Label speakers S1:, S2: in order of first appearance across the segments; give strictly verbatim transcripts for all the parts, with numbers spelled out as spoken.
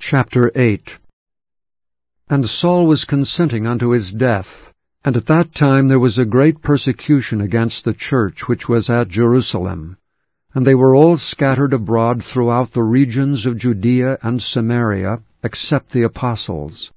S1: Chapter eight. And Saul was consenting unto his death, and at that time there was a great persecution against the church which was at Jerusalem. And they were all scattered abroad throughout the regions of Judea and Samaria, except the apostles.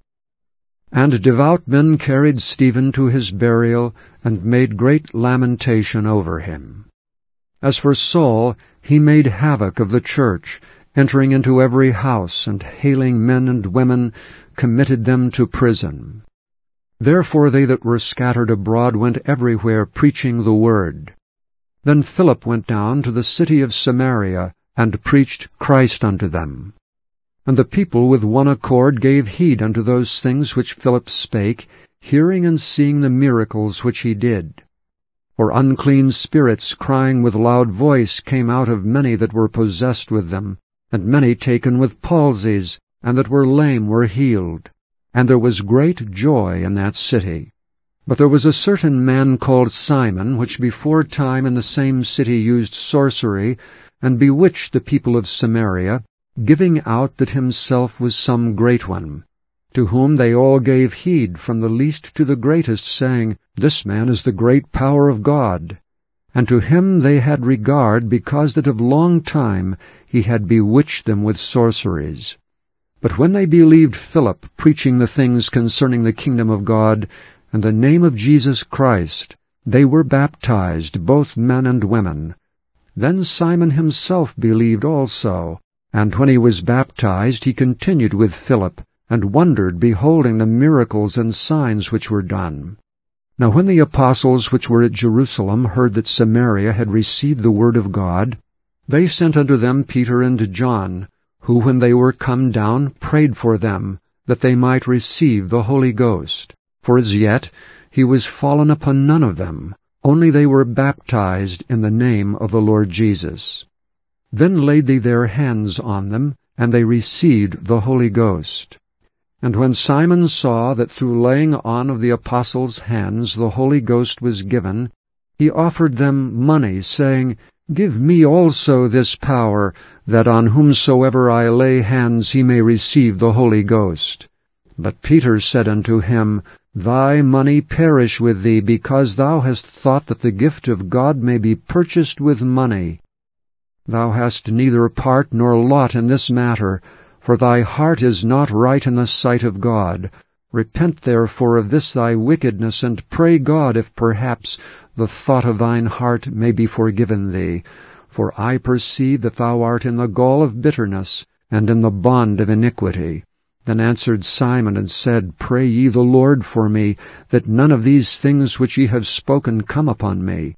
S1: And devout men carried Stephen to his burial, and made great lamentation over him. As for Saul, he made havoc of the church, entering into every house, and hailing men and women, committed them to prison. Therefore they that were scattered abroad went everywhere preaching the word. Then Philip went down to the city of Samaria, and preached Christ unto them. And the people with one accord gave heed unto those things which Philip spake, hearing and seeing the miracles which he did. For unclean spirits, crying with loud voice, came out of many that were possessed with them, and many taken with palsies, and that were lame were healed. And there was great joy in that city. But there was a certain man called Simon, which before time in the same city used sorcery, and bewitched the people of Samaria, giving out that himself was some great one, to whom they all gave heed from the least to the greatest, saying, This man is the great power of God. And to him they had regard, because that of long time he had bewitched them with sorceries. But when they believed Philip, preaching the things concerning the kingdom of God, and the name of Jesus Christ, they were baptized, both men and women. Then Simon himself believed also, and when he was baptized he continued with Philip, and wondered, beholding the miracles and signs which were done. Now when the apostles which were at Jerusalem heard that Samaria had received the word of God, they sent unto them Peter and John, who when they were come down prayed for them, that they might receive the Holy Ghost. For as yet he was fallen upon none of them, only they were baptized in the name of the Lord Jesus. Then laid they their hands on them, and they received the Holy Ghost. And when Simon saw that through laying on of the apostles' hands the Holy Ghost was given, he offered them money, saying, Give me also this power, that on whomsoever I lay hands he may receive the Holy Ghost. But Peter said unto him, Thy money perish with thee, because thou hast thought that the gift of God may be purchased with money. Thou hast neither part nor lot in this matter, for thy heart is not right in the sight of God. Repent therefore of this thy wickedness, and pray God if perhaps the thought of thine heart may be forgiven thee. For I perceive that thou art in the gall of bitterness, and in the bond of iniquity. Then answered Simon, and said, Pray ye the Lord for me, that none of these things which ye have spoken come upon me.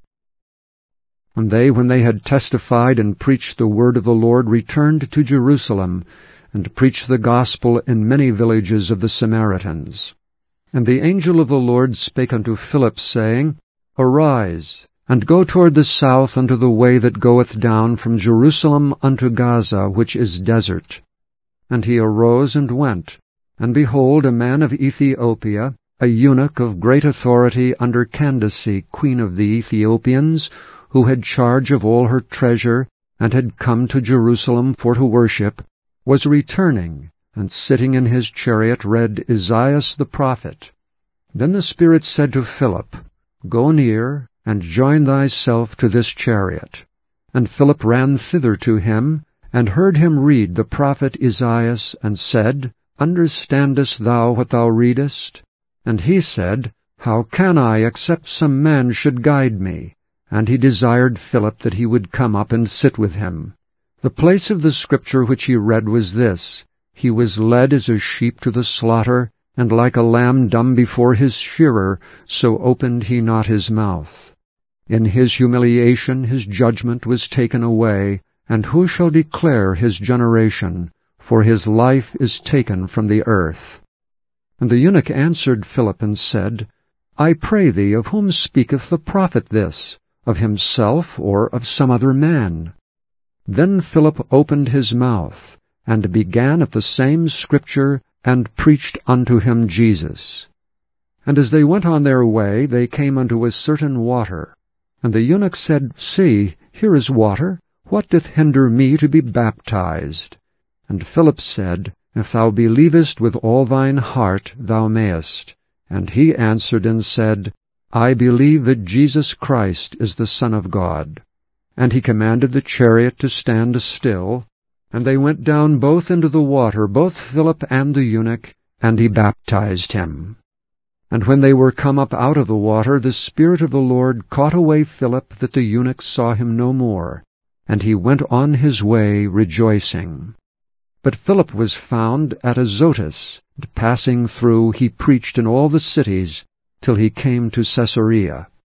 S1: And they, when they had testified and preached the word of the Lord, returned to Jerusalem, and preached the gospel in many villages of the Samaritans. And the angel of the Lord spake unto Philip, saying, Arise, and go toward the south unto the way that goeth down from Jerusalem unto Gaza, which is desert. And he arose and went. And behold, a man of Ethiopia, a eunuch of great authority under Candace, queen of the Ethiopians, who had charge of all her treasure, and had come to Jerusalem for to worship, was returning, and sitting in his chariot read Isaiah the prophet. Then the Spirit said to Philip, Go near, and join thyself to this chariot. And Philip ran thither to him, and heard him read the prophet Isaiah, and said, Understandest thou what thou readest? And he said, How can I, except some man should guide me? And he desired Philip that he would come up and sit with him. The place of the scripture which he read was this, He was led as a sheep to the slaughter, and like a lamb dumb before his shearer, so opened he not his mouth. In his humiliation his judgment was taken away, and who shall declare his generation? For his life is taken from the earth. And the eunuch answered Philip, and said, I pray thee, of whom speaketh the prophet this? Of himself, or of some other man? Then Philip opened his mouth, and began at the same scripture, and preached unto him Jesus. And as they went on their way, they came unto a certain water. And the eunuch said, See, here is water. What doth hinder me to be baptized? And Philip said, If thou believest with all thine heart, thou mayest. And he answered and said, I believe that Jesus Christ is the Son of God. And he commanded the chariot to stand still, and they went down both into the water, both Philip and the eunuch, and he baptized him. And when they were come up out of the water, the Spirit of the Lord caught away Philip, that the eunuch saw him no more, and he went on his way rejoicing. But Philip was found at Azotus, and passing through he preached in all the cities, till he came to Caesarea.